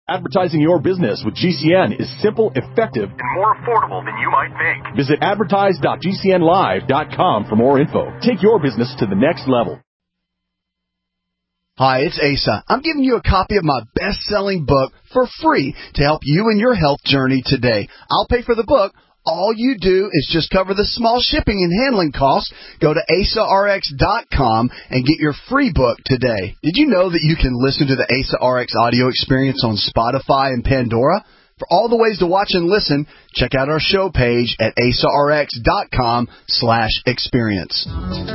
Advertising your business with GCN is simple, effective, and more affordable than you might think. Visit advertise.gcnlive.com for more info. Take your business to the next level. Hi, it's Asa. I'm giving you a copy of my best-selling book for free to help you in your health journey today. I'll pay for the book. All you do is just cover the small shipping and handling costs. Go to AsaRx.com and get your free book today. Did you know that you can listen to the Asa RX audio experience on Spotify and Pandora? For all the ways to watch and listen, check out our show page at AsaRx.com/experience.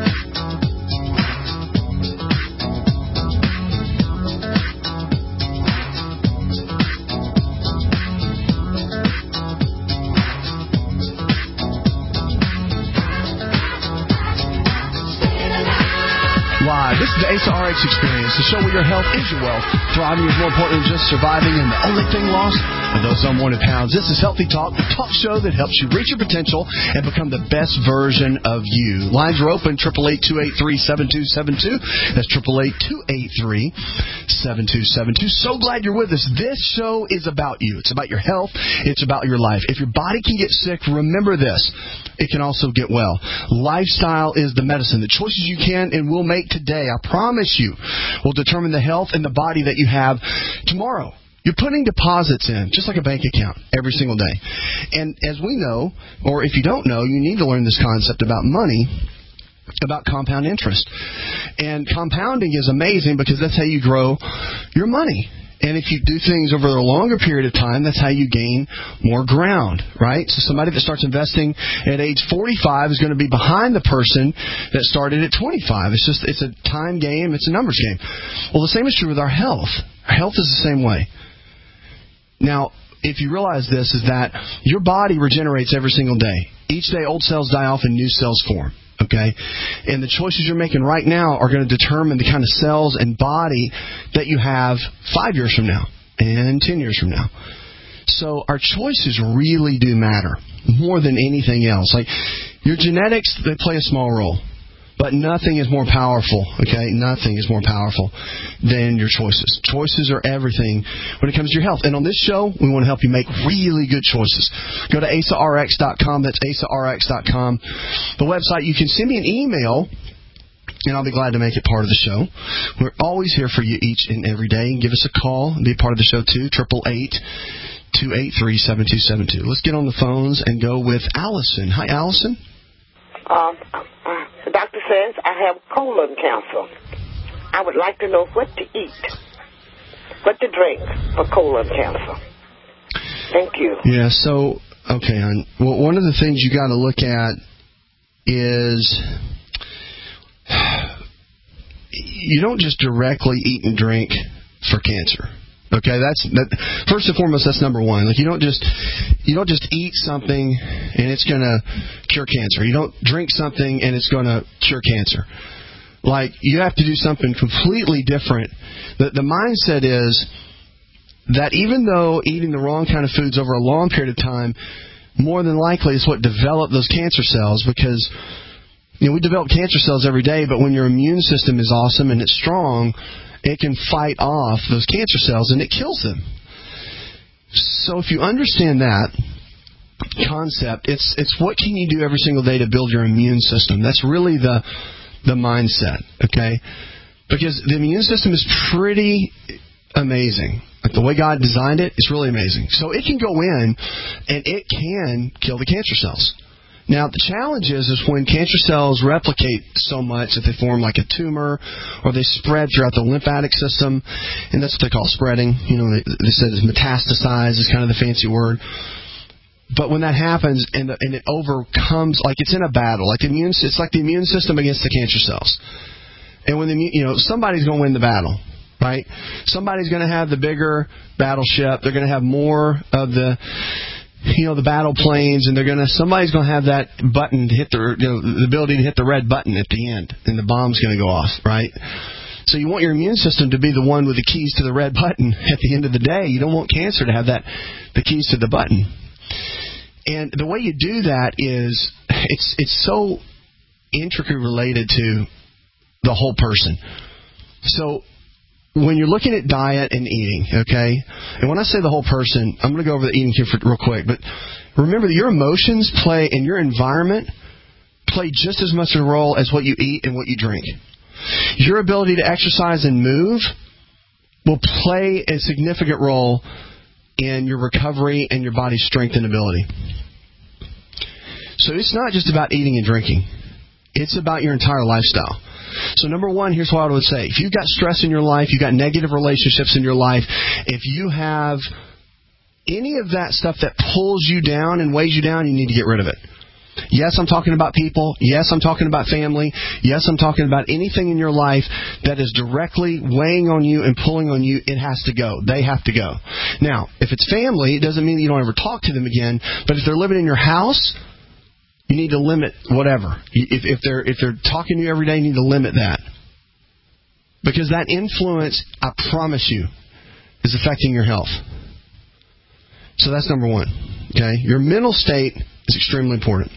Live. This is the Asa RX Experience, the show where your health is your wealth. Thriving is more important than just surviving, and the only thing lost are those unwanted pounds. This is Healthy Talk, the talk show that helps you reach your potential and become the best version of you. Lines are open, 888-283-7272. That's 888-283-7272. So glad you're with us. This show is about you. It's about your health. It's about your life. If your body can get sick, remember this. It can also get well. Lifestyle is the medicine. The choices you can and will make today, I promise you, will determine the health and the body that you have tomorrow. You're putting deposits in, just like a bank account, every single day. And as we know, or if you don't know, you need to learn this concept about money, about compound interest. And compounding is amazing because that's how you grow your money. And if you do things over a longer period of time, that's how you gain more ground, right? So somebody that starts investing at age 45 is going to be behind the person that started at 25. It's a time game. It's a numbers game. Well, the same is true with our health. Our health is the same way. Now, if you realize this, is that your body regenerates every single day. Each day, old cells die off and new cells form. Okay? And the choices you're making right now are going to determine the kind of cells and body that you have 5 years from now and 10 years from now. So our choices really do matter more than anything else. Like your genetics, they play a small role. But nothing is more powerful, okay? Nothing is more powerful than your choices. Choices are everything when it comes to your health. And on this show, we want to help you make really good choices. Go to AsaRx.com. That's AsaRx.com. The website, you can send me an email, and I'll be glad to make it part of the show. We're always here for you each and every day. Give us a call and be a part of the show, too, 888-283-7272. Let's get on the phones and go with Allison. Hi, Allison. The doctor says I have colon cancer. I would like to know what to eat, what to drink for colon cancer. Thank you. Yeah, so, okay, hon. Well, one of the things you got to look at is you don't just directly eat and drink for cancer. Okay, first and foremost, that's number one. Like you don't just eat something and it's going to cure cancer. You don't drink something and it's going to cure cancer. Like you have to do something completely different. The mindset is that even though eating the wrong kind of foods over a long period of time, more than likely is what developed those cancer cells, because we develop cancer cells every day, but when your immune system is awesome and it's strong, it can fight off those cancer cells and it kills them. So if you understand that concept, it's what can you do every single day to build your immune system. That's really the mindset, okay? Because the immune system is pretty amazing. Like the way God designed it, it's really amazing. So it can go in and it can kill the cancer cells. Now, the challenge is when cancer cells replicate so much that they form like a tumor or they spread throughout the lymphatic system, and that's what they call spreading. They said it's metastasize is kind of the fancy word. But when that happens and it overcomes, like it's in a battle, like it's like the immune system against the cancer cells. And when somebody's going to win the battle, right? Somebody's going to have the bigger battleship. They're going to have more of the battle planes, and somebody's going to have that button to hit the ability to hit the red button at the end, and the bomb's going to go off, right? So you want your immune system to be the one with the keys to the red button at the end of the day. You don't want cancer to have the keys to the button. And the way you do that is it's so intricately related to the whole person. So when you're looking at diet and eating, okay, and when I say the whole person, I'm going to go over the eating here real quick, but remember that your emotions play and your environment play just as much a role as what you eat and what you drink. Your ability to exercise and move will play a significant role in your recovery and your body's strength and ability. So it's not just about eating and drinking. It's about your entire lifestyle. So number one, here's what I would say. If you've got stress in your life, you've got negative relationships in your life, if you have any of that stuff that pulls you down and weighs you down, you need to get rid of it. Yes, I'm talking about people. Yes, I'm talking about family. Yes, I'm talking about anything in your life that is directly weighing on you and pulling on you. It has to go. They have to go. Now, if it's family, it doesn't mean that you don't ever talk to them again. But if they're living in your house, you need to limit whatever. If they're talking to you every day, you need to limit that. Because that influence, I promise you, is affecting your health. So that's number one. Okay? Your mental state is extremely important.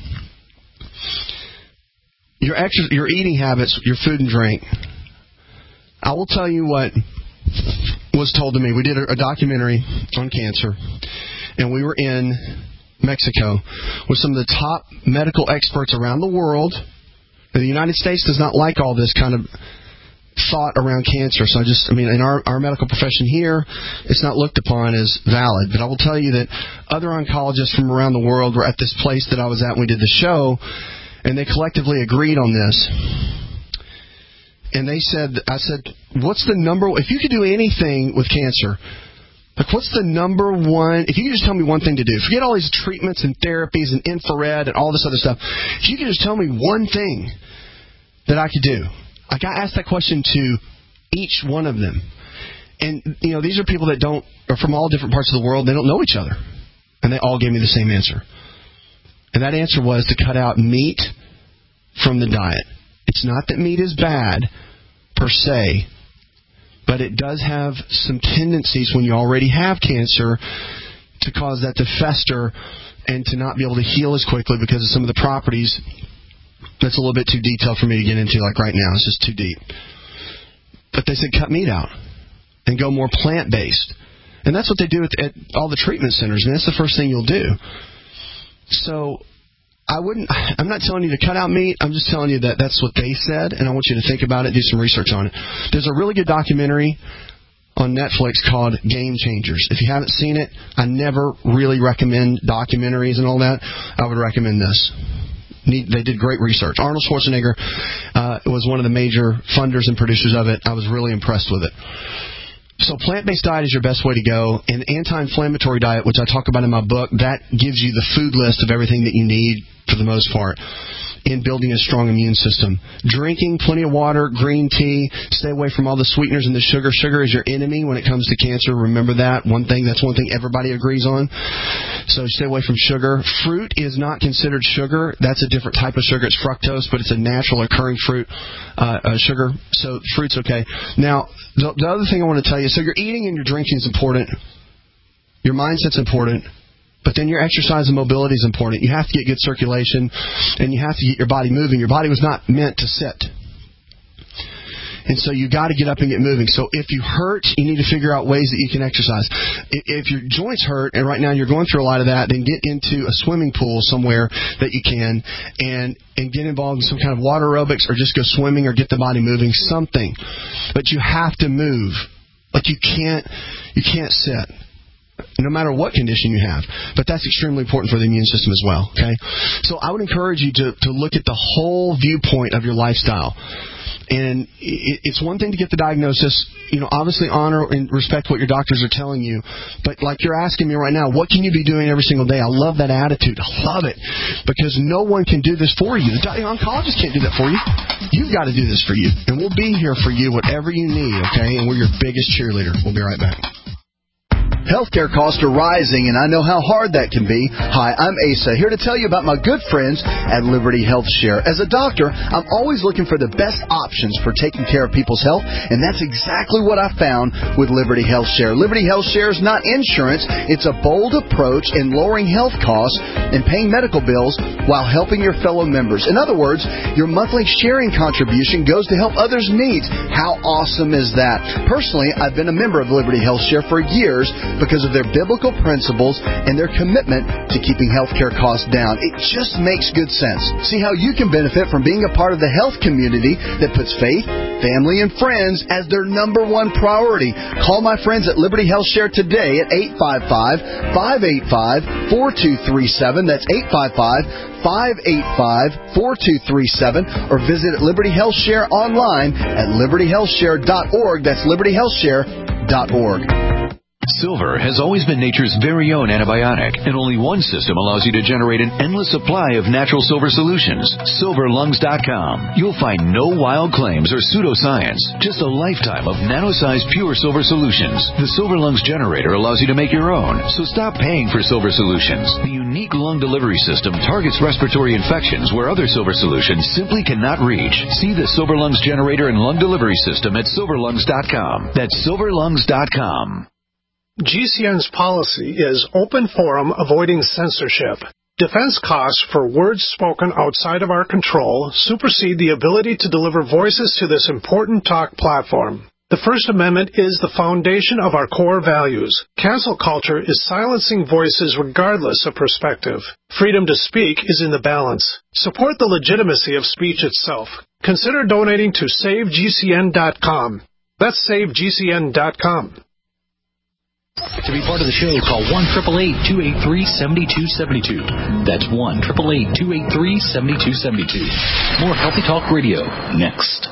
Your eating habits, your food and drink. I will tell you what was told to me. We did a documentary on cancer, and we were in Mexico with some of the top medical experts around the world. The United States does not like all this kind of thought around cancer. So in our medical profession here, it's not looked upon as valid. But I will tell you that other oncologists from around the world were at this place that I was at when we did the show, and they collectively agreed on this. And I said, what's the number, if you could do anything with cancer, like what's the number one, if you could just tell me one thing to do, forget all these treatments and therapies and infrared and all this other stuff, if you could just tell me one thing that I could do. Like I asked that question to each one of them. And, these are people that are from all different parts of the world. They don't know each other. And they all gave me the same answer. And that answer was to cut out meat from the diet. It's not that meat is bad, per se, but it does have some tendencies when you already have cancer to cause that to fester and to not be able to heal as quickly because of some of the properties. That's a little bit too detailed for me to get into like right now. It's just too deep. But they said cut meat out and go more plant-based. And that's what they do at all the treatment centers. And that's the first thing you'll do. So I'm not telling you to cut out meat. I'm just telling you that that's what they said. And I want you to think about it, do some research on it. There's a really good documentary on Netflix called Game Changers. If you haven't seen it, I never really recommend documentaries and all that. I would recommend this. They did great research. Arnold Schwarzenegger was one of the major funders and producers of it. I was really impressed with it. So plant-based diet is your best way to go. An anti-inflammatory diet, which I talk about in my book, that gives you the food list of everything that you need for the most part in building a strong immune system. Drinking plenty of water, green tea, stay away from all the sweeteners and the sugar. Sugar is your enemy when it comes to cancer. Remember that. That's one thing everybody agrees on. So stay away from sugar. Fruit is not considered sugar. That's a different type of sugar. It's fructose, but it's a natural occurring fruit sugar. So fruit's okay. Now, the other thing I want to tell you, so your eating and your drinking is important. Your mindset's important. But then your exercise and mobility is important. You have to get good circulation, and you have to get your body moving. Your body was not meant to sit. And so you got to get up and get moving. So if you hurt, you need to figure out ways that you can exercise. If your joints hurt, and right now you're going through a lot of that, then get into a swimming pool somewhere that you can and get involved in some kind of water aerobics or just go swimming or get the body moving, something. But you have to move. Like you can't sit. No matter what condition you have. But that's extremely important for the immune system as well. Okay? So I would encourage you to look at the whole viewpoint of your lifestyle. And it's one thing to get the diagnosis. Obviously honor and respect what your doctors are telling you. But like you're asking me right now, what can you be doing every single day? I love that attitude. I love it. Because no one can do this for you. The oncologist can't do that for you. You've got to do this for you. And we'll be here for you, whatever you need. Okay? And we're your biggest cheerleader. We'll be right back. Healthcare costs are rising, and I know how hard that can be. Hi, I'm Asa, here to tell you about my good friends at Liberty Health Share. As a doctor, I'm always looking for the best options for taking care of people's health, and that's exactly what I found with Liberty Health Share. Liberty Health Share is not insurance. It's a bold approach in lowering health costs and paying medical bills while helping your fellow members. In other words, your monthly sharing contribution goes to help others' needs. How awesome is that? Personally, I've been a member of Liberty Health Share for years because of their biblical principles and their commitment to keeping healthcare costs down. It just makes good sense. See how you can benefit from being a part of the health community that puts faith, family, and friends as their number one priority. Call my friends at Liberty Health Share today at 855-585-4237. That's 855-585-4237. Or visit Liberty Health Share online at libertyhealthshare.org. That's libertyhealthshare.org. Silver has always been nature's very own antibiotic, and only one system allows you to generate an endless supply of natural silver solutions. SilverLungs.com. You'll find no wild claims or pseudoscience, just a lifetime of nano-sized pure silver solutions. The Silver Lungs generator allows you to make your own, so stop paying for silver solutions. The unique lung delivery system targets respiratory infections where other silver solutions simply cannot reach. See the Silver Lungs generator and lung delivery system at SilverLungs.com. That's SilverLungs.com. GCN's policy is open forum, avoiding censorship. Defense costs for words spoken outside of our control supersede the ability to deliver voices to this important talk platform. The First Amendment is the foundation of our core values. Cancel culture is silencing voices regardless of perspective. Freedom to speak is in the balance. Support the legitimacy of speech itself. Consider donating to SaveGCN.com. That's SaveGCN.com. To be part of the show, call 1-888-283-7272. That's 1-888-283-7272. More Healthy Talk Radio next.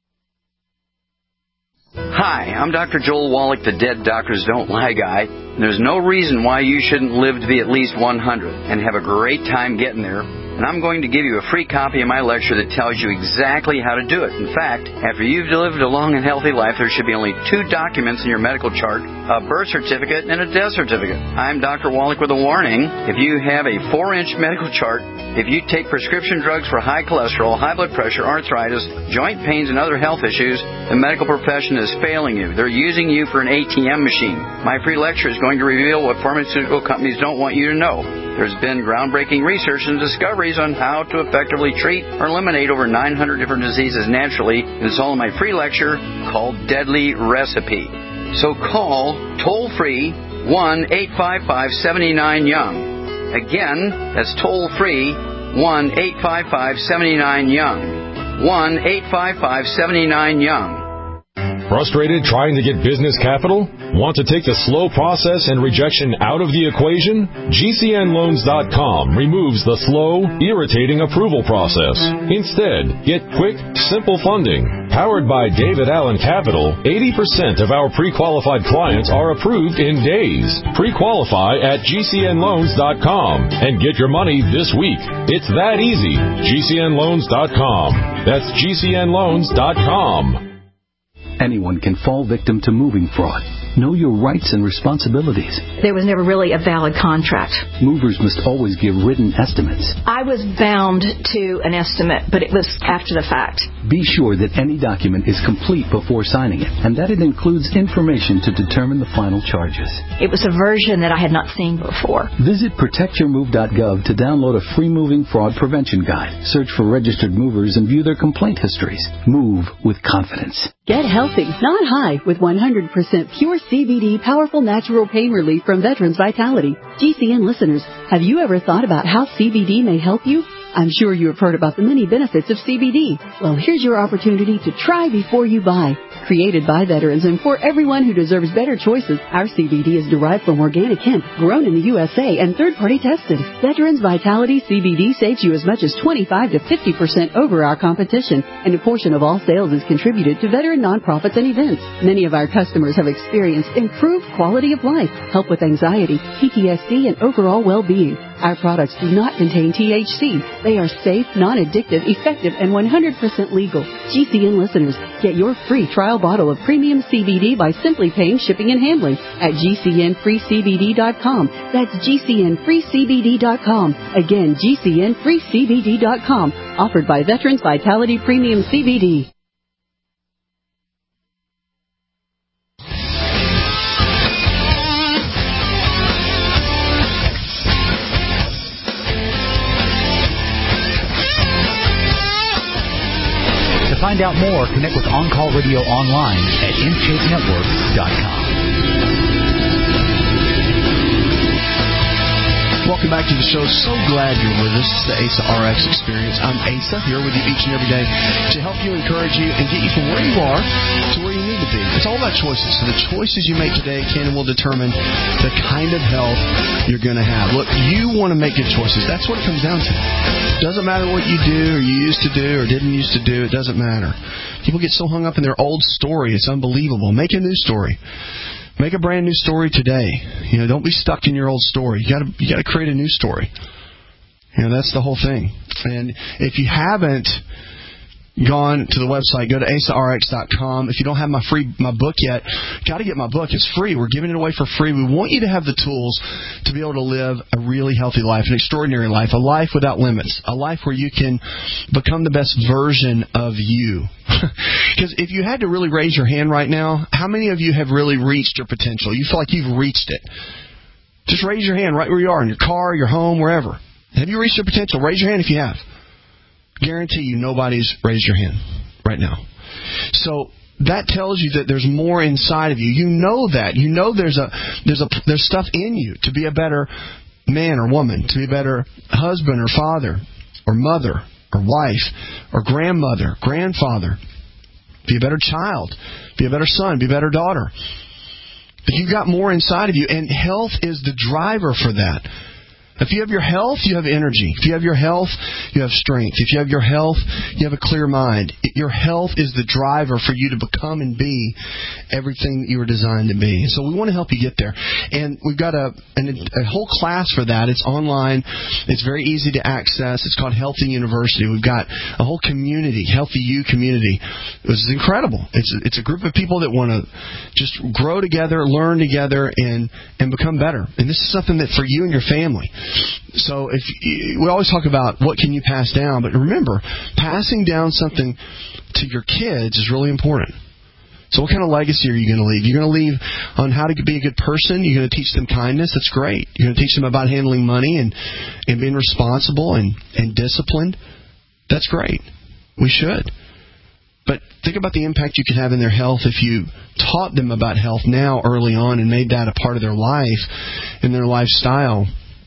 Hi, I'm Dr. Joel Wallach, the Dead Doctors Don't Lie guy. There's no reason why you shouldn't live to be at least 100 and have a great time getting there. And I'm going to give you a free copy of my lecture that tells you exactly how to do it. In fact, after you've lived a long and healthy life, there should be only 2 documents in your medical chart, a birth certificate and a death certificate. I'm Dr. Wallach with a warning. If you have a 4-inch medical chart, if you take prescription drugs for high cholesterol, high blood pressure, arthritis, joint pains, and other health issues, the medical profession is failing you. They're using you for an ATM machine. My free lecture is going to reveal what pharmaceutical companies don't want you to know. There's been groundbreaking research and discoveries on how to effectively treat or eliminate over 900 different diseases naturally. It's all in my free lecture called Deadly Recipe. So call toll-free 1-855-79-YOUNG. Again, that's toll-free 1-855-79-YOUNG. 1-855-79-YOUNG. Frustrated trying to get business capital? Want to take the slow process and rejection out of the equation? GCNLoans.com removes the slow, irritating approval process. Instead, get quick, simple funding. Powered by David Allen Capital, 80% of our pre-qualified clients are approved in days. Pre-qualify at GCNLoans.com and get your money this week. It's that easy. GCNLoans.com. That's GCNLoans.com. Anyone can fall victim to moving fraud. Know your rights and responsibilities. There was never really a valid contract. Movers must always give written estimates. I was bound to an estimate, but it was after the fact. Be sure that any document is complete before signing it, and that it includes information to determine the final charges. It was a version that I had not seen before. Visit protectyourmove.gov to download a free moving fraud prevention guide. Search for registered movers and view their complaint histories. Move with confidence. Get healthy, not high, with 100% pure CBD powerful natural pain relief from Veterans Vitality. GCN listeners, have you ever thought about how CBD may help you? I'm sure you have heard about the many benefits of CBD. Well, here's your opportunity to try before you buy. Created by veterans and for everyone who deserves better choices, our CBD is derived from organic hemp, grown in the USA, and third-party tested. Veterans Vitality CBD saves you as much as 25 to 50% over our competition, and a portion of all sales is contributed to veteran nonprofits and events. Many of our customers have experienced improved quality of life, help with anxiety, PTSD, and overall well-being. Our products do not contain THC. They are safe, non-addictive, effective, and 100% legal. GCN listeners, get your free trial bottle of premium CBD by simply paying shipping and handling at GCNFreeCBD.com. That's GCNFreeCBD.com. Again, GCNFreeCBD.com. Offered by Veterans Vitality Premium CBD. To find out more, connect with On Call Radio online at InShapeNetwork.com. Welcome back to the show. So glad you're with us. It's the ASA RX Experience. I'm Asa, here with you each and every day to help you, encourage you, and get you from where you are to where you need to be. It's all about choices. So the choices you make today can and will determine the kind of health you're going to have. Look, you want to make good choices. That's what it comes down to. It doesn't matter what you do or you used to do or didn't used to do. It doesn't matter. People get so hung up in their old story. It's unbelievable. Make a new story. Make a brand new story today. Don't be stuck in your old story. You got to create a new story. That's the whole thing. And if you haven't gone to the website, go to asarx.com. If you don't have my book yet, got to get my book. It's free. We're giving it away for free. We want you to have the tools to be able to live a really healthy life, an extraordinary life, a life without limits, a life where you can become the best version of you. Because if you had to really raise your hand right now, how many of you have really reached your potential? You feel like you've reached it. Just raise your hand right where you are, in your car, your home, wherever. Have you reached your potential? Raise your hand if you have. Guarantee you nobody's raised your hand right now. So that tells you that there's more inside of you. You know that. You know there's stuff in you to be a better man or woman, to be a better husband or father or mother or wife or grandmother, grandfather. Be a better child. Be a better son. Be a better daughter. But you've got more inside of you, and health is the driver for that. If you have your health, you have energy. If you have your health, you have strength. If you have your health, you have a clear mind. Your health is the driver for you to become and be everything that you were designed to be. So we want to help you get there. And we've got a whole class for that. It's online. It's very easy to access. It's called Healthy University. We've got a whole community, Healthy You community. This is incredible. It's a group of people that want to just grow together, learn together, and become better. And this is something that for you and your family. So we always talk about what can you pass down, but remember, passing down something to your kids is really important. So what kind of legacy are you going to leave? You're going to leave on how to be a good person. You're going to teach them kindness. That's great. You're going to teach them about handling money and being responsible and disciplined. That's great. We should. But think about the impact you could have in their health if you taught them about health now early on and made that a part of their life and their lifestyle,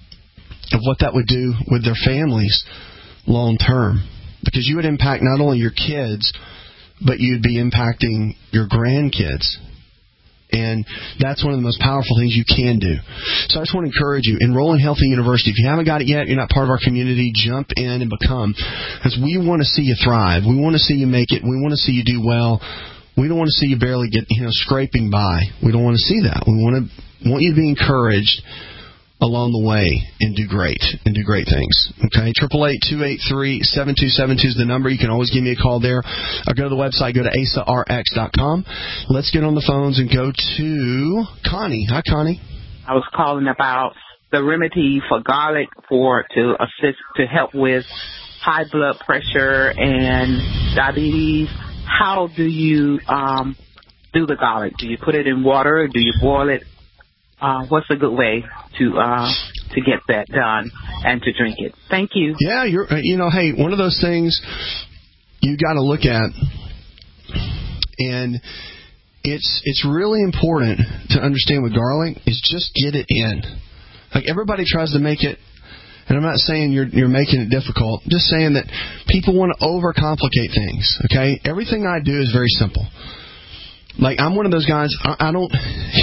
of what that would do with their families long term. Because you would impact not only your kids, but you'd be impacting your grandkids. And that's one of the most powerful things you can do. So I just want to encourage you, enroll in Healthy University. If you haven't got it yet, you're not part of our community, jump in and become. Because we want to see you thrive. We want to see you make it. We want to see you do well. We don't want to see you barely get, scraping by. We don't want to see that. We want you to be encouraged along the way and do great things. Okay, 888-283-7272 is the number. You can always give me a call there, or go to the website, go to asarx.com. Let's get on the phones and go to Connie. Hi, Connie. I was calling about the remedy for garlic to help with high blood pressure and diabetes. How do you do the garlic? Do you put it in water? Do you boil it? What's a good way to get that done and to drink it? Thank you. Yeah, hey, one of those things you got to look at, and it's really important to understand with garlic is just get it in. Like everybody tries to make it, and I'm not saying you're making it difficult. I'm just saying that people want to overcomplicate things. Okay, everything I do is very simple. Like I'm one of those guys. I don't,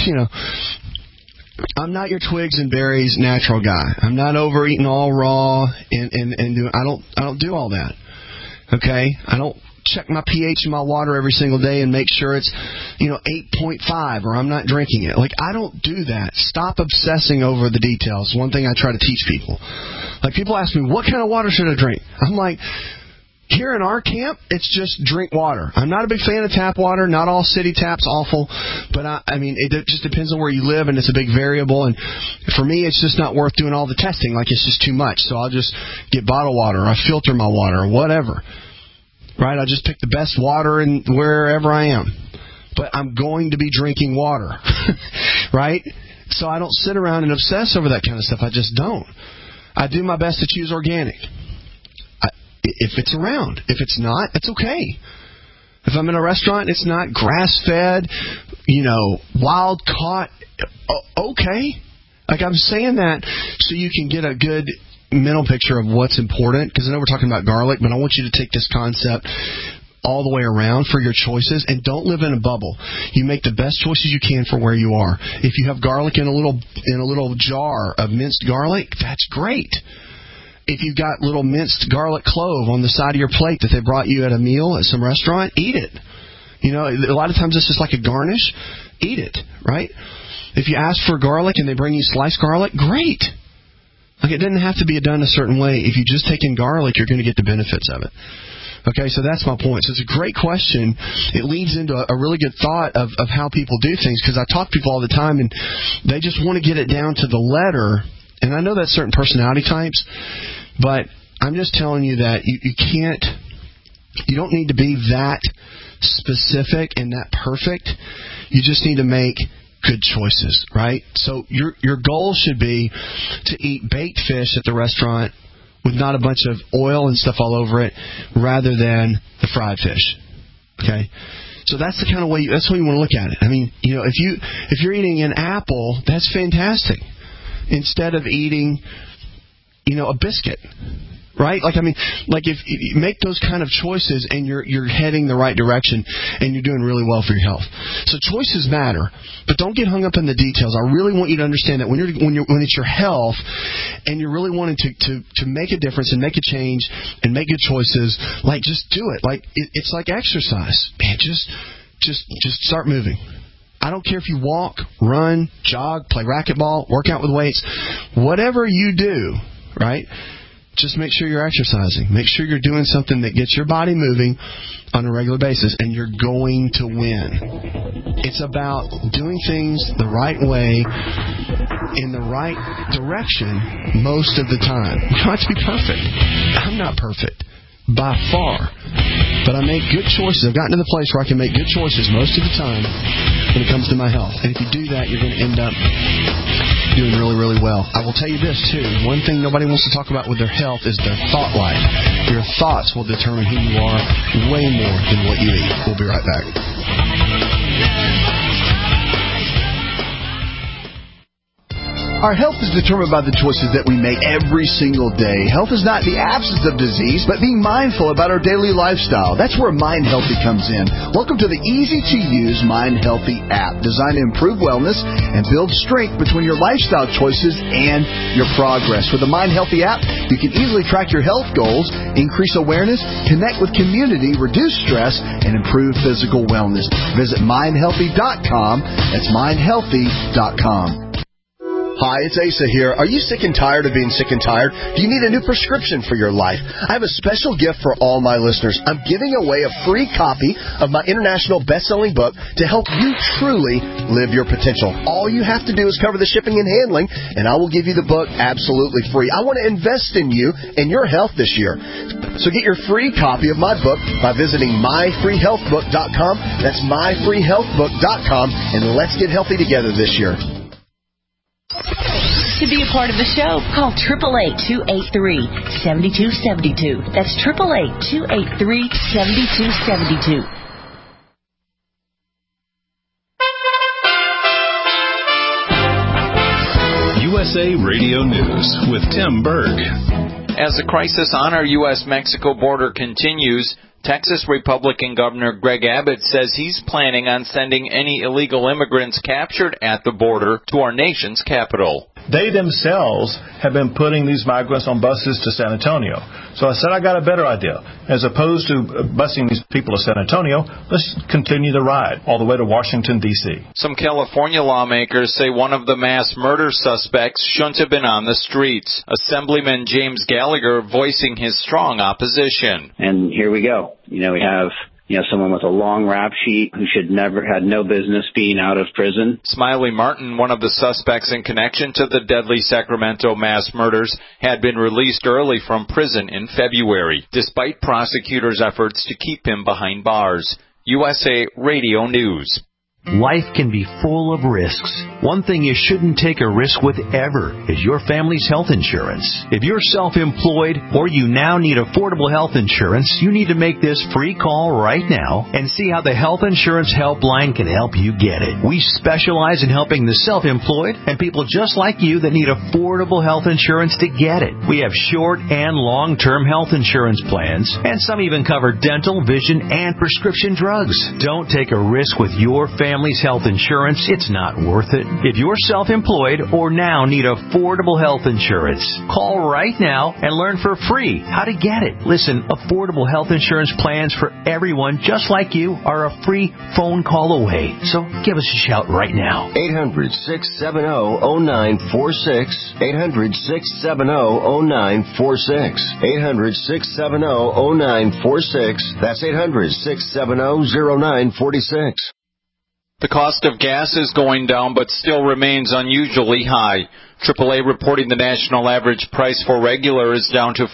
I'm not your twigs and berries natural guy. I'm not overeating all raw and I don't do all that. Okay? I don't check my pH in my water every single day and make sure it's, 8.5 or I'm not drinking it. Like, I don't do that. Stop obsessing over the details. One thing I try to teach people. Like, people ask me, what kind of water should I drink? I'm like, here in our camp, it's just drink water. I'm not a big fan of tap water. Not all city taps awful, but it just depends on where you live, and it's a big variable. And for me, it's just not worth doing all the testing. Like, it's just too much. So I'll just get bottled water, or I filter my water, or whatever. Right? I just pick the best water in wherever I am. But I'm going to be drinking water, right? So I don't sit around and obsess over that kind of stuff. I just don't. I do my best to choose organic. If it's around. If it's not, it's okay. If I'm in a restaurant, it's not grass-fed, wild caught. Okay. Like, I'm saying that so you can get a good mental picture of what's important, because I know we're talking about garlic, but I want you to take this concept all the way around for your choices, and don't live in a bubble. You make the best choices you can for where you are. If you have garlic in a little jar of minced garlic, that's great. If you've got little minced garlic clove on the side of your plate that they brought you at a meal at some restaurant, eat it. A lot of times it's just like a garnish. Eat it, right? If you ask for garlic and they bring you sliced garlic, great. Like, it doesn't have to be done a certain way. If you just take in garlic, you're going to get the benefits of it. Okay, so that's my point. So it's a great question. It leads into a really good thought of how people do things, because I talk to people all the time, and they just want to get it down to the letter. And I know that's certain personality types, but I'm just telling you that you don't need to be that specific and that perfect. You just need to make good choices, right? So your goal should be to eat baked fish at the restaurant with not a bunch of oil and stuff all over it, rather than the fried fish. Okay? So that's the kind of way that's the way you want to look at it. I mean, if you're eating an apple, that's fantastic. Instead of eating, a biscuit, right? If you make those kind of choices and you're heading the right direction and you're doing really well for your health. So choices matter, but don't get hung up in the details. I really want you to understand that when it's your health and you're really wanting to make a difference and make a change and make good choices, like, just do it. Like, it's like exercise, man. Just start moving. I don't care if you walk, run, jog, play racquetball, work out with weights, whatever you do, right? Just make sure you're exercising. Make sure you're doing something that gets your body moving on a regular basis, and you're going to win. It's about doing things the right way, in the right direction most of the time. You don't have to be perfect. I'm not perfect by far, but I make good choices. I've gotten to the place where I can make good choices most of the time when it comes to my health. And if you do that, you're going to end up doing really, really well. I will tell you this, too. One thing nobody wants to talk about with their health is their thought life. Your thoughts will determine who you are way more than what you eat. We'll be right back. Our health is determined by the choices that we make every single day. Health is not the absence of disease, but being mindful about our daily lifestyle. That's where Mind Healthy comes in. Welcome to the easy-to-use Mind Healthy app, designed to improve wellness and build strength between your lifestyle choices and your progress. With the Mind Healthy app, you can easily track your health goals, increase awareness, connect with community, reduce stress, and improve physical wellness. Visit mindhealthy.com. That's mindhealthy.com. Hi, it's Asa here. Are you sick and tired of being sick and tired? Do you need a new prescription for your life? I have a special gift for all my listeners. I'm giving away a free copy of my international best-selling book to help you truly live your potential. All you have to do is cover the shipping and handling, and I will give you the book absolutely free. I want to invest in you and your health this year. So get your free copy of my book by visiting myfreehealthbook.com. That's myfreehealthbook.com, and let's get healthy together this year. To be a part of the show, call 888-283-7272. That's 888-283-7272. USA Radio News with Tim Berg. As the crisis on our U.S.-Mexico border continues, Texas Republican Governor Greg Abbott says he's planning on sending any illegal immigrants captured at the border to our nation's capital. they themselves have been putting these migrants on buses to San Antonio. So I said, I got a better idea. As opposed to busing these people to San Antonio, let's continue the ride all the way to Washington, D.C. Some California lawmakers say one of the mass murder suspects shouldn't have been on the streets. Assemblyman James Gallagher voicing his strong opposition. And here we go. We have someone with a long rap sheet who should never had no business being out of prison. Smiley Martin, one of the suspects in connection to the deadly Sacramento mass murders, had been released early from prison in February, despite prosecutors' efforts to keep him behind bars. USA Radio News. Life can be full of risks. One thing you shouldn't take a risk with ever is your family's health insurance. If you're self-employed or you now need affordable health insurance, you need to make this free call right now and see how the Health Insurance Helpline can help you get it. We specialize in helping the self-employed and people just like you that need affordable health insurance to get it. We have short and long-term health insurance plans, and some even cover dental, vision, and prescription drugs. Don't take a risk with your family's health insurance. It's not worth it. If you're self-employed or now need affordable health insurance, call right now and learn for free how to get it. Listen, affordable health insurance plans for everyone just like you are a free phone call away. So give us a shout right now. 800-670-0946. 800-670-0946. 800-670-0946. That's 800-670-0946. The cost of gas is going down, but still remains unusually high. AAA reporting the national average price for regular is down to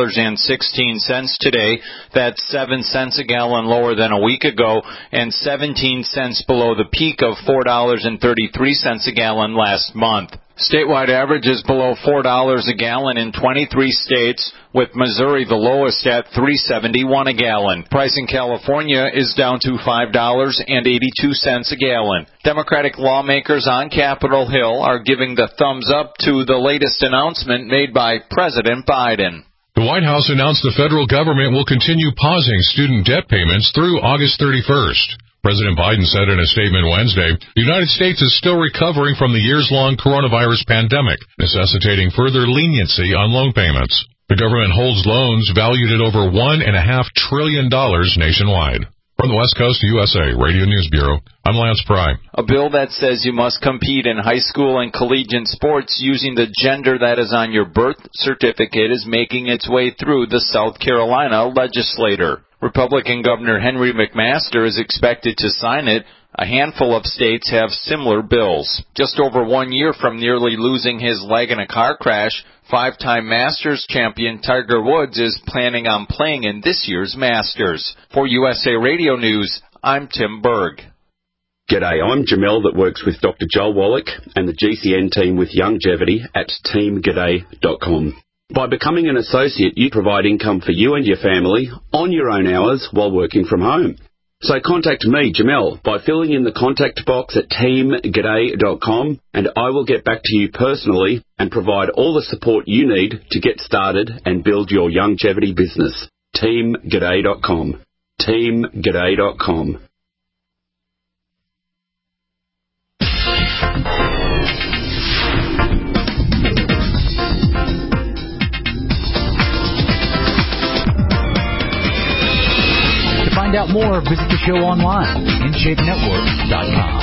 $4.16 today. That's 7 cents a gallon lower than a week ago and 17 cents below the peak of $4.33 a gallon last month. Statewide average is below $4 a gallon in 23 states, with Missouri the lowest at $3.71 a gallon. Price in California is down to $5.82 a gallon. Democratic lawmakers on Capitol Hill are giving the thumbs up to the latest announcement made by President Biden. The White House announced the federal government will continue pausing student debt payments through August 31st. President Biden said in a statement Wednesday, the United States is still recovering from the years-long coronavirus pandemic, necessitating further leniency on loan payments. The government holds loans valued at over $1.5 trillion nationwide. From the West Coast USA Radio News Bureau, I'm Lance Pry. A bill that says you must compete in high school and collegiate sports using the gender that is on your birth certificate is making its way through the South Carolina legislature. Republican Governor Henry McMaster is expected to sign it. A handful of states have similar bills. Just over 1 year from nearly losing his leg in a car crash, five-time Masters champion Tiger Woods is planning on playing in this year's Masters. For USA Radio News, I'm Tim Berg. G'day, I'm Jamel that works with Dr. Joel Wallach and the GCN team with Longevity at teamg'day.com. By becoming an associate, you provide income for you and your family on your own hours while working from home. So contact me, Jamel, by filling in the contact box at teamg'day.com, and I will get back to you personally and provide all the support you need to get started and build your longevity business. teamg'day.com. teamg'day.com. Find out more, visit the show online, InShapeNetwork.com.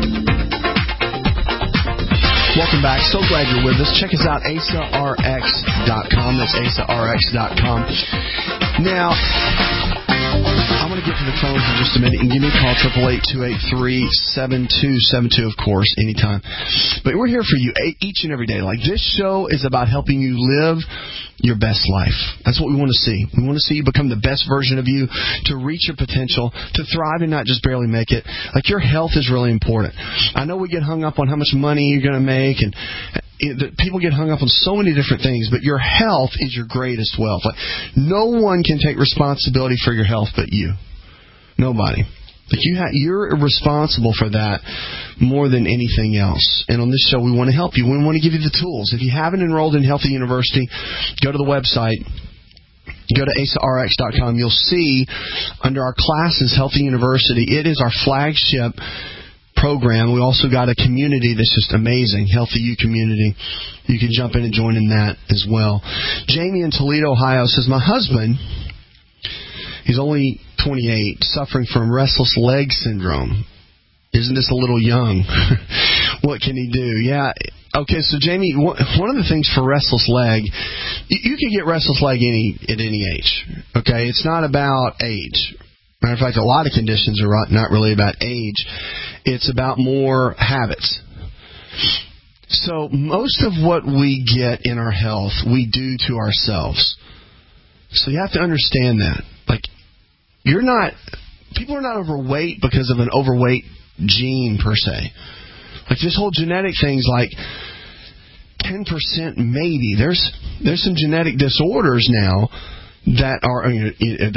Welcome back. So glad you're with us. Check us out, AsaRx.com. That's AsaRx.com. Now, I'm going to get to the phones in just a minute. You can give me a call, 888-283-7272, of course, anytime. But we're here for you each and every day. Like, this show is about helping you live your best life. That's what we want to see. We want to see you become the best version of you, to reach your potential, to thrive and not just barely make it. Like, your health is really important. I know we get hung up on how much money you're going to make, and people get hung up on so many different things, but your health is your greatest wealth. Like, no one can take responsibility for your health but you. Nobody. Like, you're responsible for that more than anything else. And on this show, we want to help you. We want to give you the tools. If you haven't enrolled in Healthy University, go to the website. Go to AsaRx.com. You'll see under our classes, Healthy University, it is our flagship program. We also got a community that's just amazing, Healthy You community. You can jump in and join in that as well. Jamie in Toledo, Ohio says, my husband, he's only 28, suffering from restless leg syndrome. Isn't this a little young? What can he do? Yeah. Okay, so Jamie, one of the things for restless leg, you can get restless leg at any age. Okay, it's not about age. Matter of fact, a lot of conditions are not really about age. It's about more habits. So most of what we get in our health, we do to ourselves. So you have to understand that. Like, people are not overweight because of an overweight gene per se. Like this whole genetic thing's like 10% maybe. There's some genetic disorders now that are 100%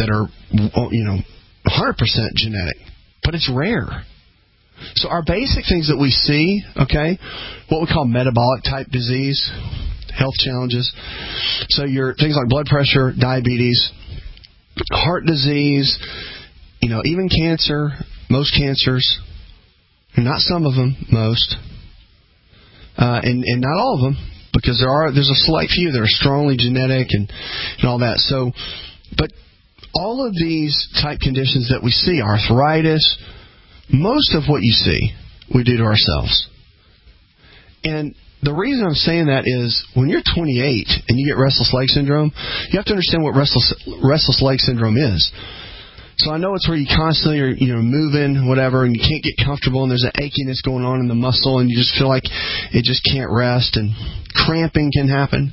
genetic, but it's rare. So our basic things that we see, okay, what we call metabolic type disease, health challenges. So your things like blood pressure, diabetes, heart disease, even cancer, most cancers. Not some of them, most. And not all of them, because there's a select few that are strongly genetic and all that. So, but all of these type conditions that we see, arthritis, most of what you see, we do to ourselves. And the reason I'm saying that is when you're 28 and you get restless leg syndrome, you have to understand what restless leg syndrome is. So I know it's where you constantly are, moving, whatever, and you can't get comfortable, and there's an achiness going on in the muscle, and you just feel like it just can't rest, and cramping can happen.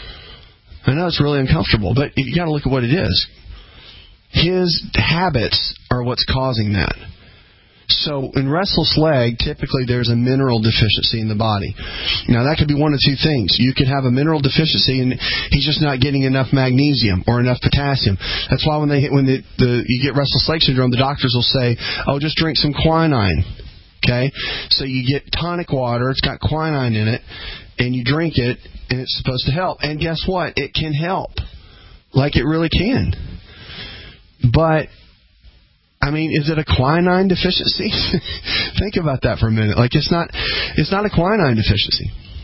I know it's really uncomfortable, but you got to look at what it is. His habits are what's causing that. So in restless leg, typically there's a mineral deficiency in the body. Now that could be one of two things. You could have a mineral deficiency and he's just not getting enough magnesium or enough potassium. That's why when you get restless leg syndrome, the doctors will say, "Oh, just drink some quinine." Okay, so you get tonic water. It's got quinine in it, and you drink it, and it's supposed to help. And guess what? It can help, like it really can. But is it a quinine deficiency? Think about that for a minute. Like it's not a quinine deficiency.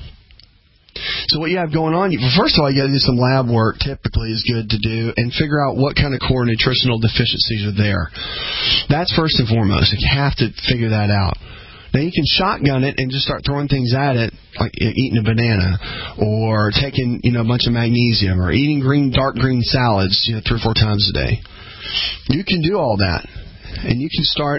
So what you have going on, first of all, you got to do some lab work. Typically, is good to do, and figure out what kind of core nutritional deficiencies are there. That's first and foremost. You have to figure that out. Now you can shotgun it and just start throwing things at it, like eating a banana, or taking a bunch of magnesium, or eating dark green salads 3 or 4 times a day. You can do all that. And you can start,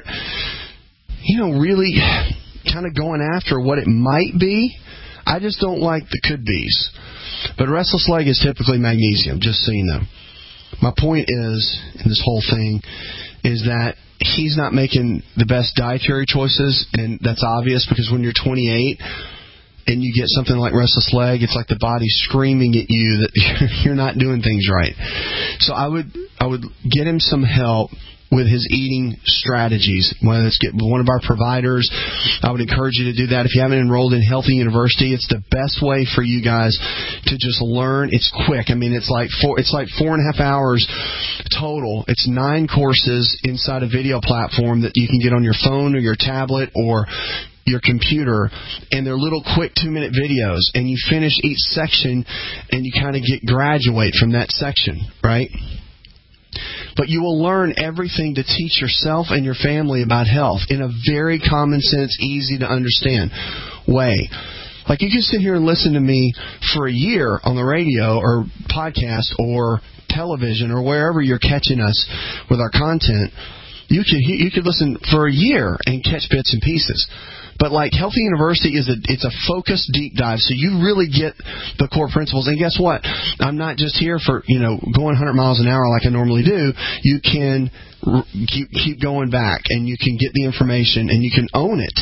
really kind of going after what it might be. I just don't like the could-bes. But restless leg is typically magnesium, just so you know. My point is, in this whole thing, is that he's not making the best dietary choices, and that's obvious because when you're 28 and you get something like restless leg, it's like the body's screaming at you that you're not doing things right. So I would get him some help with his eating strategies, whether it's get one of our providers. I would encourage you to do that. If you haven't enrolled in Healthy University, it's the best way for you guys to just learn. It's quick. It's like 4.5 hours total. It's 9 courses inside a video platform that you can get on your phone or your tablet or your computer, and they're little quick 2-minute videos, and you finish each section and you kind of graduate from that section, right? But you will learn everything to teach yourself and your family about health in a very common sense, easy to understand way. Like you can sit here and listen to me for a year on the radio or podcast or television or wherever you're catching us with our content. You could listen for a year and catch bits and pieces. But like Healthy University it's a focused deep dive, so you really get the core principles. And guess what? I'm not just here for going 100 miles an hour like I normally do. You can keep going back, and you can get the information, and you can own it,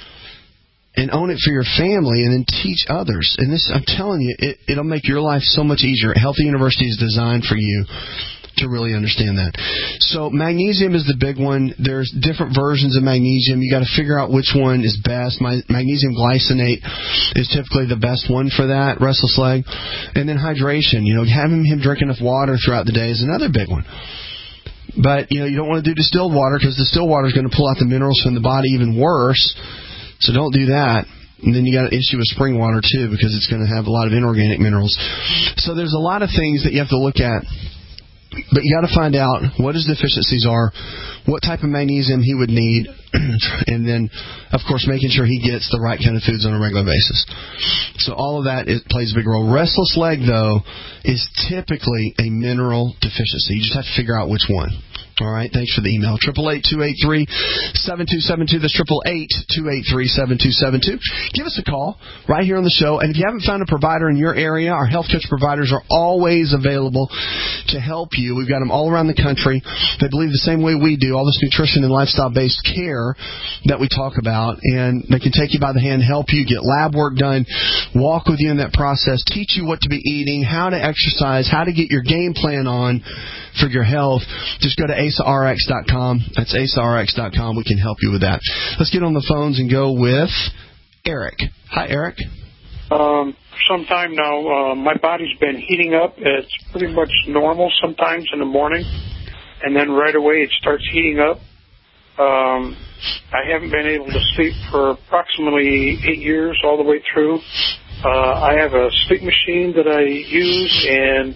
and own it for your family, and then teach others. And this, I'm telling you, it'll make your life so much easier. Healthy University is designed for you to really understand that. So magnesium is the big one. There's different versions of magnesium. You got to figure out which one is best. Magnesium glycinate is typically the best one for that, restless leg. And then hydration. Having him drink enough water throughout the day is another big one. But, you don't want to do distilled water because distilled water is going to pull out the minerals from the body even worse. So don't do that. And then you got an issue with spring water, too, because it's going to have a lot of inorganic minerals. So there's a lot of things that you have to look at. But you got to find out what his deficiencies are, what type of magnesium he would need, and then, of course, making sure he gets the right kind of foods on a regular basis. So all of that plays a big role. Restless leg, though, is typically a mineral deficiency. You just have to figure out which one. All right, thanks for the email. 888-283-7272. That's 888-283-7272. Give us a call right here on the show. And if you haven't found a provider in your area, our Health Coach providers are always available to help you. We've got them all around the country. They believe the same way we do, all this nutrition and lifestyle-based care that we talk about. And they can take you by the hand, help you, get lab work done, walk with you in that process, teach you what to be eating, how to exercise, how to get your game plan on for your health. Just go to AceRx.com. That's AceRx.com. We can help you with that. Let's get on the phones and go with Eric. Hi, Eric. Some time now, my body's been heating up. It's pretty much normal sometimes in the morning, and then right away it starts heating up. I haven't been able to sleep for approximately 8 years all the way through. I have a sleep machine that I use, and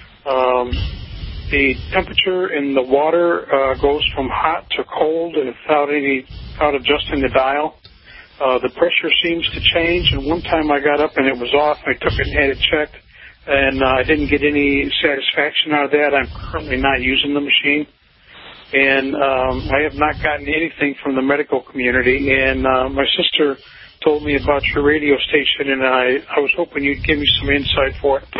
the temperature in the water goes from hot to cold, and without adjusting the dial. The pressure seems to change, and one time I got up and it was off. I took it and had it checked, and I didn't get any satisfaction out of that. I'm currently not using the machine, and I have not gotten anything from the medical community. And my sister told me about your radio station, and I was hoping you'd give me some insight for it.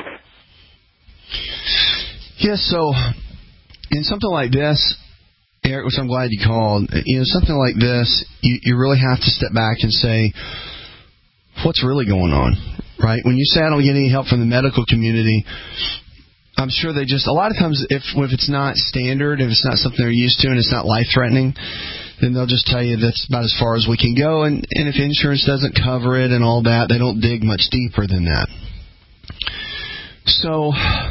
Yes, so in something like this, Eric, which I'm glad you called, something like this, you really have to step back and say, what's really going on, right? When you say I don't get any help from the medical community, I'm sure they just, a lot of times if it's not standard, if it's not something they're used to and it's not life-threatening, then they'll just tell you that's about as far as we can go. And if insurance doesn't cover it and all that, they don't dig much deeper than that. So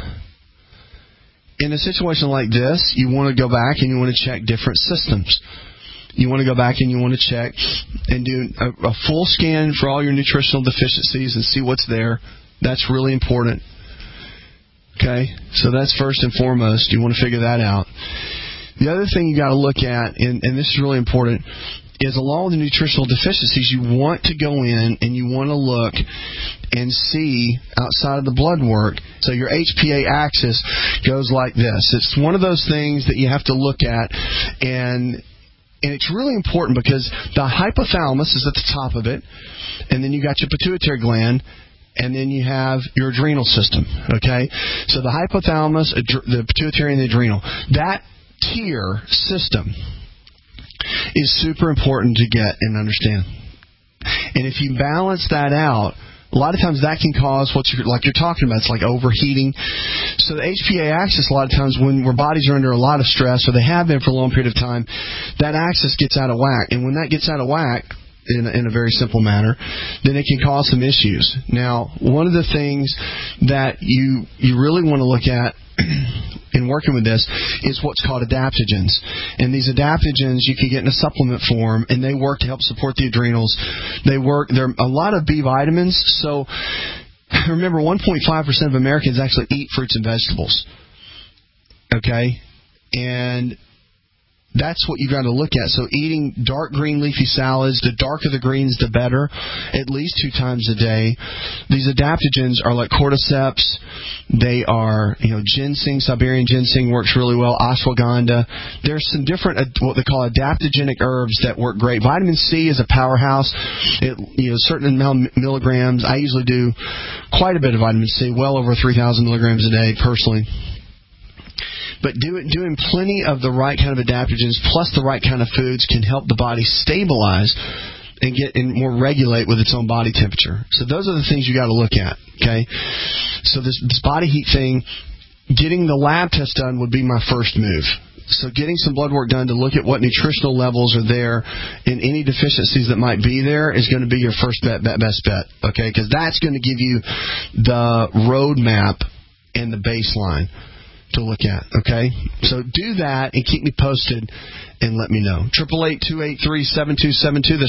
in a situation like this, you want to go back and you want to check different systems. You want to go back and you want to check and do a full scan for all your nutritional deficiencies and see what's there. That's really important. Okay? So that's first and foremost. You want to figure that out. The other thing you got to look at, and this is really important, is along with the nutritional deficiencies, you want to go in and you want to look and see outside of the blood work. So your HPA axis goes like this. It's one of those things that you have to look at, and it's really important because the hypothalamus is at the top of it, and then you got your pituitary gland, and then you have your adrenal system, okay? So the hypothalamus, the pituitary, and the adrenal. That tier system is super important to get and understand. And if you balance that out, a lot of times that can cause what you're talking about. It's like overheating. So the HPA axis, a lot of times when our bodies are under a lot of stress, or they have been for a long period of time, that axis gets out of whack. And when that gets out of whack, in a very simple manner, then it can cause some issues. Now, one of the things that you really want to look at in working with this is what's called adaptogens. And these adaptogens you can get in a supplement form, and they work to help support the adrenals. There are a lot of B vitamins. So remember, 1.5% of Americans actually eat fruits and vegetables. Okay? And that's what you got to look at. So eating dark green leafy salads, the darker the greens, the better, at least 2 times a day. These adaptogens are like cordyceps. They are, ginseng, Siberian ginseng works really well, ashwagandha. There's some different, what they call adaptogenic herbs that work great. Vitamin C is a powerhouse. Certain amount of milligrams. I usually do quite a bit of vitamin C, well over 3,000 milligrams a day personally. But doing plenty of the right kind of adaptogens plus the right kind of foods can help the body stabilize and more regulate with its own body temperature. So those are the things you got to look at. Okay, so this body heat thing, getting the lab test done would be my first move. So getting some blood work done to look at what nutritional levels are there and any deficiencies that might be there is going to be your first best bet. Okay, because that's going to give you the roadmap and the baseline. to look at, okay? So do that and keep me posted and let me know. 888-283-7272. That's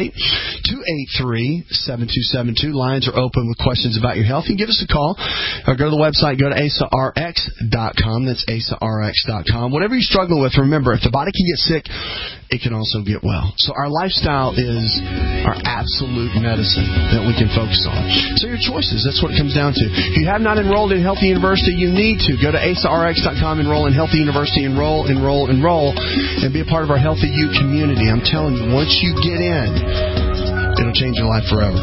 888-283-7272. Lines are open with questions about your health. You can give us a call or go to the website. Go to AsaRx.com. That's AsaRx.com. Whatever you struggle with, remember, if the body can get sick, it can also get well. So our lifestyle is our absolute medicine that we can focus on. So your choices, that's what it comes down to. If you have not enrolled in Healthy University, you need to. Go to AsaRx.com, enroll in Healthy University, enroll, and be a part of our Healthy You community. I'm telling you, once you get in, it'll change your life forever.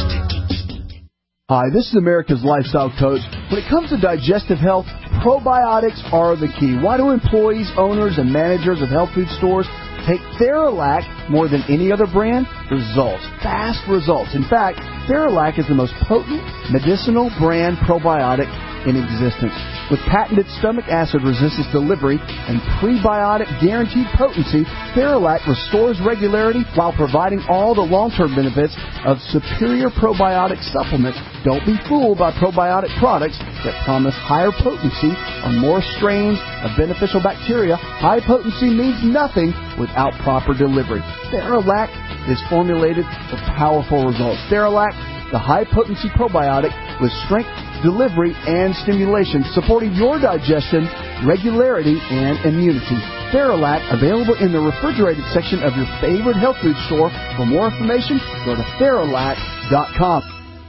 Hi, this is America's Lifestyle Coach. When it comes to digestive health, probiotics are the key. Why do employees, owners, and managers of health food stores take Theralac more than any other brand? Results. Fast results. In fact, Theralac is the most potent medicinal brand probiotic in existence. With patented stomach acid resistance delivery and prebiotic guaranteed potency, Theralac restores regularity while providing all the long-term benefits of superior probiotic supplements. Don't be fooled by probiotic products that promise higher potency or more strains of beneficial bacteria. High potency means nothing without proper delivery. Theralac is formulated for powerful results. Theralac, the high-potency probiotic with strength, delivery, and stimulation, supporting your digestion, regularity, and immunity. Theralac, available in the refrigerated section of your favorite health food store. For more information, go to Theralac.com.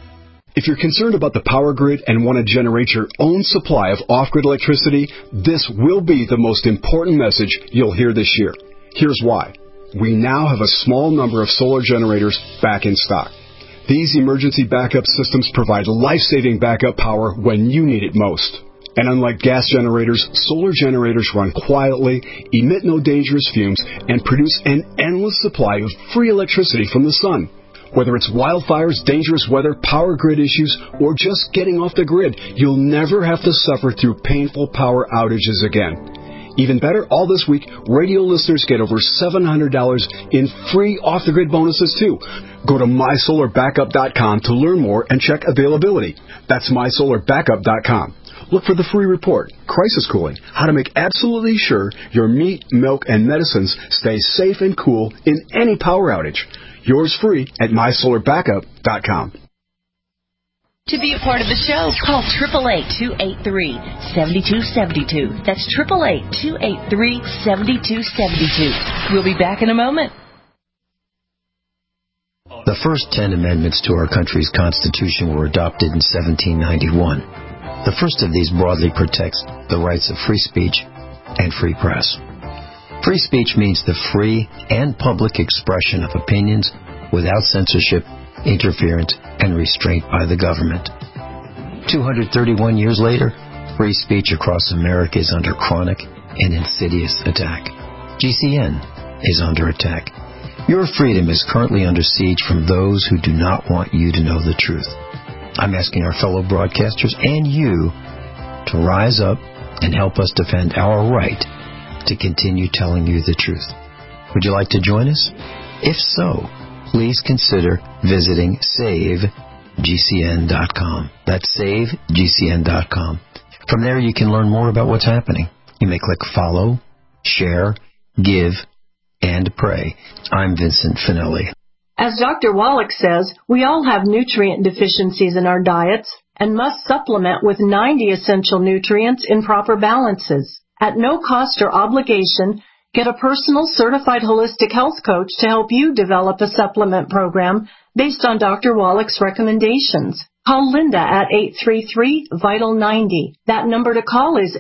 If you're concerned about the power grid and want to generate your own supply of off-grid electricity, this will be the most important message you'll hear this year. Here's why. We now have a small number of solar generators back in stock. These emergency backup systems provide life-saving backup power when you need it most. And unlike gas generators, solar generators run quietly, emit no dangerous fumes, and produce an endless supply of free electricity from the sun. Whether it's wildfires, dangerous weather, power grid issues, or just getting off the grid, you'll never have to suffer through painful power outages again. Even better, all this week, radio listeners get over $700 in free off-the-grid bonuses, too. Go to MySolarBackup.com to learn more and check availability. That's MySolarBackup.com. Look for the free report, Crisis Cooling, how to make absolutely sure your meat, milk, and medicines stay safe and cool in any power outage. Yours free at MySolarBackup.com. To be a part of the show, call 888-283-7272. That's 888-283-7272. We'll be back in a moment. The first 10 amendments to our country's Constitution were adopted in 1791. The first of these broadly protects the rights of free speech and free press. Free speech means the free and public expression of opinions without censorship, interference, and restraint by the government. 231 years later, free speech across America is under chronic and insidious attack. GCN is under attack. Your freedom is currently under siege from those who do not want you to know the truth. I'm asking our fellow broadcasters and you to rise up and help us defend our right to continue telling you the truth. Would you like to join us? If so, please consider visiting SaveGCN.com. That's SaveGCN.com. From there, you can learn more about what's happening. You may click follow, share, give, and pray. I'm Vincent Finelli. As Dr. Wallach says, we all have nutrient deficiencies in our diets and must supplement with 90 essential nutrients in proper balances. At no cost or obligation, get a personal certified holistic health coach to help you develop a supplement program based on Dr. Wallach's recommendations. Call Linda at 833-VITAL-90. That number to call is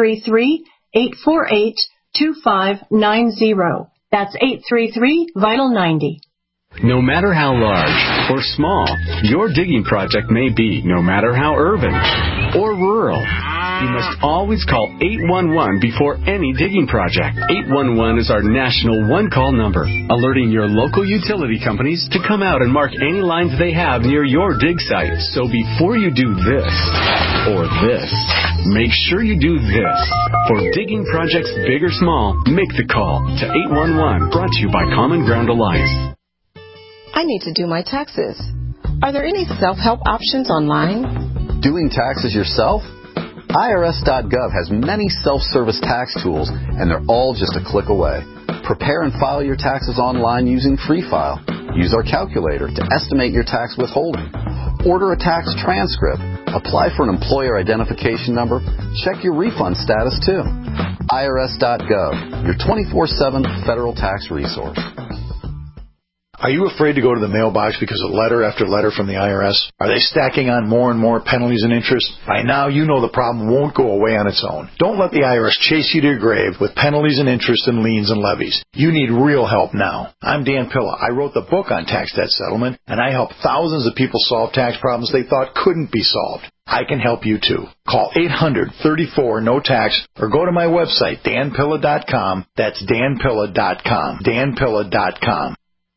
833-848-2590. That's 833-VITAL-90. No matter how large or small your digging project may be, no matter how urban or rural, you must always call 811 before any digging project. 811 is our national one-call number, alerting your local utility companies to come out and mark any lines they have near your dig site. So before you do this or this, make sure you do this. For digging projects big or small, make the call to 811, brought to you by Common Ground Alliance. I need to do my taxes. Are there any self-help options online? Doing taxes yourself? IRS.gov has many self-service tax tools, and they're all just a click away. Prepare and file your taxes online using FreeFile. Use our calculator to estimate your tax withholding. Order a tax transcript. Apply for an employer identification number. Check your refund status, too. IRS.gov, your 24/7 federal tax resource. Are you afraid to go to the mailbox because of letter after letter from the IRS? Are they stacking on more and more penalties and interest? By now, you know the problem won't go away on its own. Don't let the IRS chase you to your grave with penalties and interest and liens and levies. You need real help now. I'm Dan Pilla. I wrote the book on tax debt settlement, and I help thousands of people solve tax problems they thought couldn't be solved. I can help you too. Call 800-34-NO-TAX or go to my website, danpilla.com. That's danpilla.com. danpilla.com.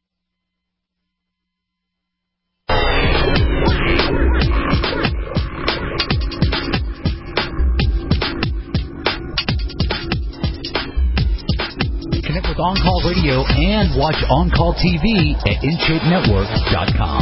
Connect with On Call Radio and watch On Call TV at InShapeNetwork.com.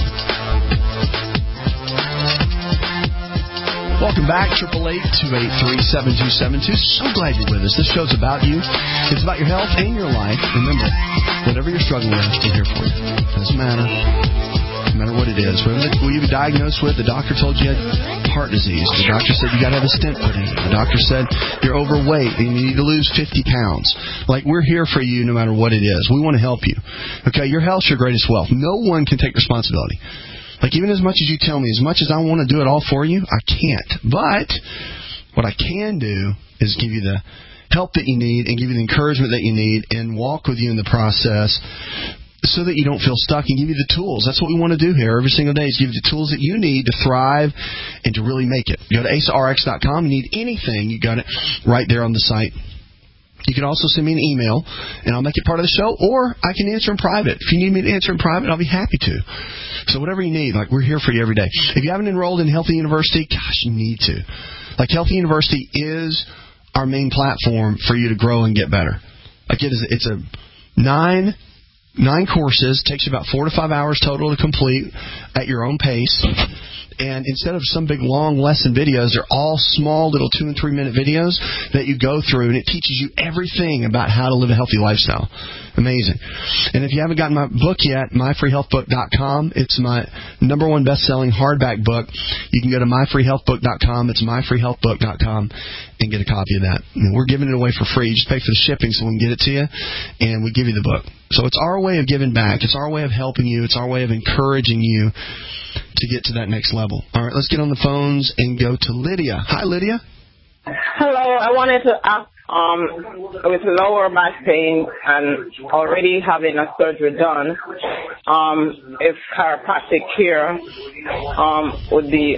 Welcome back, 888-283-7272. So glad you're with us. This show's about you. It's about your health and your life. Remember, whatever you're struggling with, we're here for you. Doesn't matter. No matter what it is. Whatever you were diagnosed with, the doctor told you had heart disease. The doctor said you got to have a stent put in. The doctor said you're overweight and you need to lose 50 pounds. Like, we're here for you no matter what it is. We want to help you. Okay, your health's your greatest wealth. No one can take responsibility. Like, even as much as you tell me, as much as I want to do it all for you, I can't. But what I can do is give you the help that you need and give you the encouragement that you need and walk with you in the process so that you don't feel stuck and give you the tools. That's what we want to do here every single day, is give you the tools that you need to thrive and to really make it. Go to AceRx.com. You need anything, you got it right there on the site. You can also send me an email, and I'll make it part of the show, or I can answer in private. If you need me to answer in private, I'll be happy to. So whatever you need, like, we're here for you every day. If you haven't enrolled in Healthy University, gosh, you need to. Like, Healthy University is our main platform for you to grow and get better. Like, it's a 9 courses, takes you about 4 to 5 hours total to complete at your own pace. And instead of some big long lesson videos, they're all small little 2 and 3 minute videos that you go through, and it teaches you everything about how to live a healthy lifestyle. Amazing. And if you haven't gotten my book yet, myfreehealthbook.com. It's my #1 best-selling hardback book. You can go to myfreehealthbook.com. It's myfreehealthbook.com and get a copy of that. And we're giving it away for free. You just pay for the shipping so we can get it to you, and we give you the book. So it's our way of giving back. It's our way of helping you. It's our way of encouraging you to get to that next level. All right, let's get on the phones and go to Lydia. Hi, Lydia. Hello. I wanted to ask, with lower back pain and already having a surgery done, if chiropractic care would be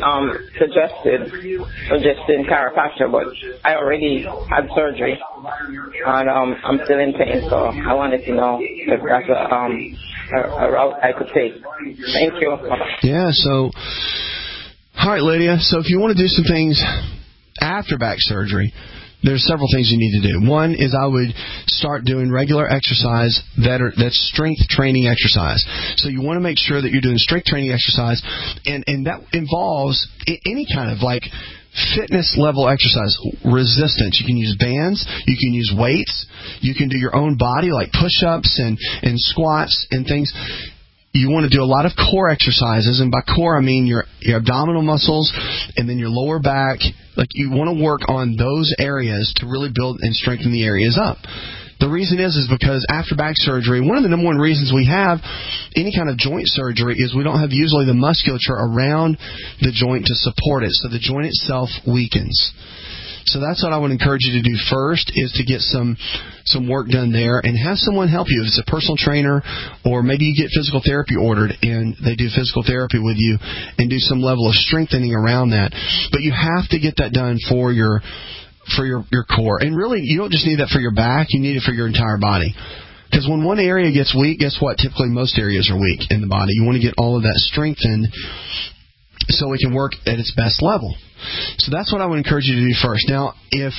suggesting chiropractic, but I already had surgery and I'm still in pain, so I wanted to know if that's a route I could take. Thank you. Yeah, so, all right, Lydia. So if you want to do some things after back surgery, there's several things you need to do. One is I would start doing regular exercise that's strength training exercise. So you want to make sure that you're doing strength training exercise, and that involves any kind of like fitness level exercise, resistance. You can use bands, you can use weights, you can do your own body like push-ups and squats and things. You want to do a lot of core exercises, and by core I mean your abdominal muscles and then your lower back. Like, you want to work on those areas to really build and strengthen the areas up. The reason is because after back surgery, one of the #1 reasons we have any kind of joint surgery is we don't have usually the musculature around the joint to support it, so the joint itself weakens. So that's what I would encourage you to do first, is to get some work done there and have someone help you. If it's a personal trainer, or maybe you get physical therapy ordered and they do physical therapy with you and do some level of strengthening around that. But you have to get that done for your core. And really, you don't just need that for your back, you need it for your entire body. Because when one area gets weak, guess what? Typically most areas are weak in the body. You want to get all of that strengthened so it can work at its best level. So that's what I would encourage you to do first. Now, if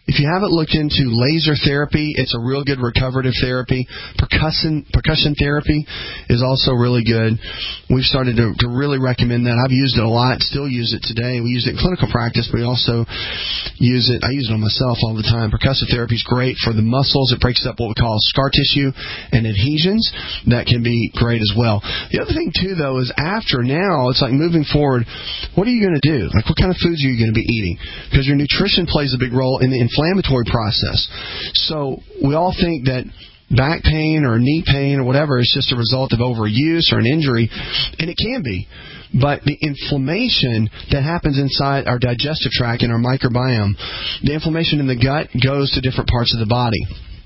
If you haven't looked into laser therapy, it's a real good recoverative therapy. Percussion therapy is also really good. We've started to really recommend that. I've used it a lot, still use it today. We use it in clinical practice, but we also use it. I use it on myself all the time. Percussive therapy is great for the muscles. It breaks up what we call scar tissue and adhesions. That can be great as well. The other thing, too, though, is after now, it's like moving forward, what are you going to do? Like, what kind of foods are you going to be eating? Because your nutrition plays a big role in the inflammatory process. So we all think that back pain or knee pain or whatever is just a result of overuse or an injury, and it can be. But the inflammation that happens inside our digestive tract and our microbiome, the inflammation in the gut goes to different parts of the body.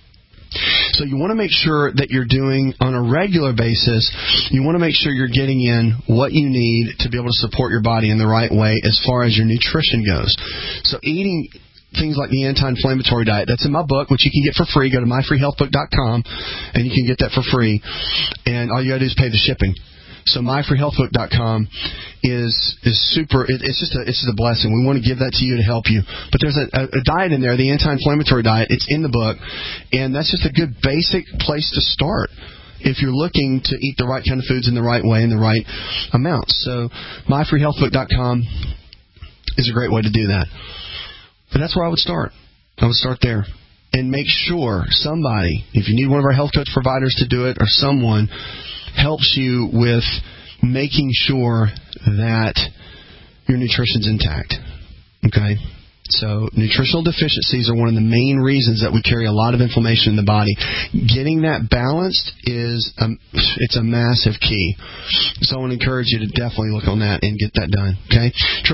So you want to make sure that you're doing on a regular basis, you want to make sure you're getting in what you need to be able to support your body in the right way as far as your nutrition goes. So eating things like the anti-inflammatory diet, that's in my book, which you can get for free. Go to myfreehealthbook.com and you can get that for free. And all you got to do is pay the shipping. So myfreehealthbook.com is super. It's just a blessing. We want to give that to you to help you. But there's a diet in there, the anti-inflammatory diet. It's in the book, and that's just a good basic place to start if you're looking to eat the right kind of foods in the right way in the right amounts. So myfreehealthbook.com is a great way to do that. But that's where I would start. I would start there. And make sure somebody, if you need one of our health coach providers to do it or someone, helps you with making sure that your nutrition's intact. Okay? So nutritional deficiencies are one of the main reasons that we carry a lot of inflammation in the body. Getting that balanced it's a massive key. So I want to encourage you to definitely look on that and get that done. Okay?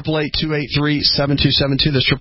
888-283-7272. That's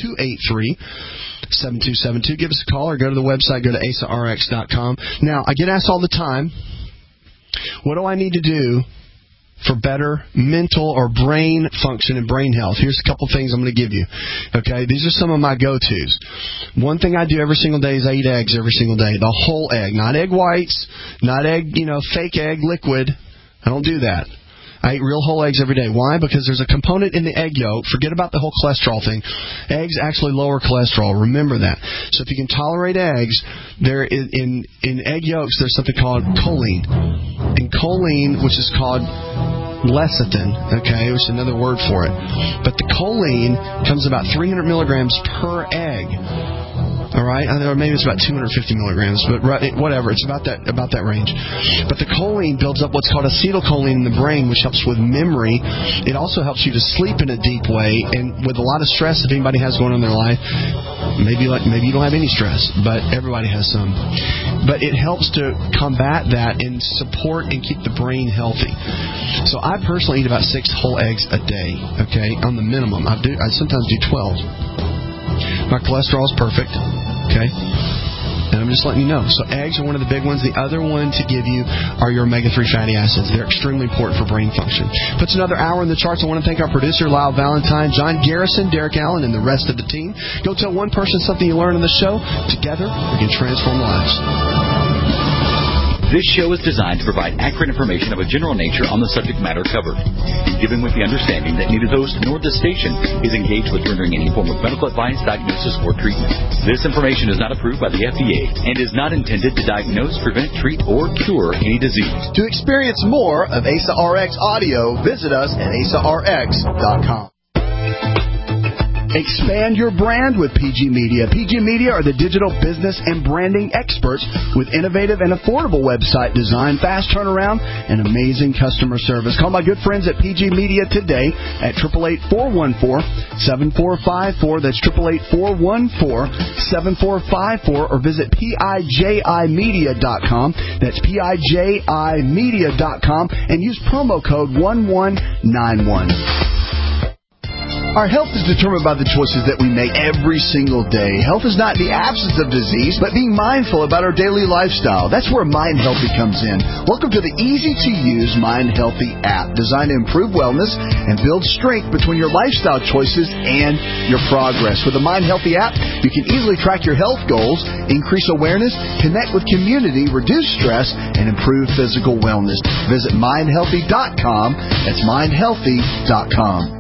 888-283-7272. Give us a call or go to the website. Go to AsaRx.com. Now, I get asked all the time, what do I need to do for better mental or brain function and brain health? Here's a couple things I'm going to give you. Okay, these are some of my go-tos. One thing I do every single day is I eat eggs every single day. The whole egg, not egg whites, not egg, fake egg liquid. I don't do that. I eat real whole eggs every day. Why? Because there's a component in the egg yolk. Forget about the whole cholesterol thing. Eggs actually lower cholesterol. Remember that. So if you can tolerate eggs, there in egg yolks there's something called choline. And choline, which is called lecithin, okay, which is another word for it. But the choline comes about 300 milligrams per egg. All right, or maybe it's about 250 milligrams, but whatever, it's about that range. But the choline builds up what's called acetylcholine in the brain, which helps with memory. It also helps you to sleep in a deep way, and with a lot of stress, if anybody has going on in their life, maybe you don't have any stress, but everybody has some. But it helps to combat that and support and keep the brain healthy. So I personally eat about 6 whole eggs a day, okay, on the minimum. I sometimes do 12. My cholesterol is perfect, okay? And I'm just letting you know. So eggs are one of the big ones. The other one to give you are your omega-3 fatty acids. They're extremely important for brain function. Puts another hour in the charts. I want to thank our producer, Lyle Valentine, John Garrison, Derek Allen, and the rest of the team. Go tell one person something you learned on the show. Together, we can transform lives. This show is designed to provide accurate information of a general nature on the subject matter covered, given with the understanding that neither host nor the station is engaged with rendering any form of medical advice, diagnosis, or treatment. This information is not approved by the FDA and is not intended to diagnose, prevent, treat, or cure any disease. To experience more of Asa RX audio, visit us at asarx.com. Expand your brand with PG Media. PG Media are the digital business and branding experts with innovative and affordable website design, fast turnaround, and amazing customer service. Call my good friends at PG Media today at 888-414-7454. That's 888-414-7454, or visit PIJImedia.com. That's PIJImedia.com, and use promo code 1191. Our health is determined by the choices that we make every single day. Health is not the absence of disease, but being mindful about our daily lifestyle. That's where Mind Healthy comes in. Welcome to the easy-to-use Mind Healthy app, designed to improve wellness and build strength between your lifestyle choices and your progress. With the Mind Healthy app, you can easily track your health goals, increase awareness, connect with community, reduce stress, and improve physical wellness. Visit mindhealthy.com. That's mindhealthy.com.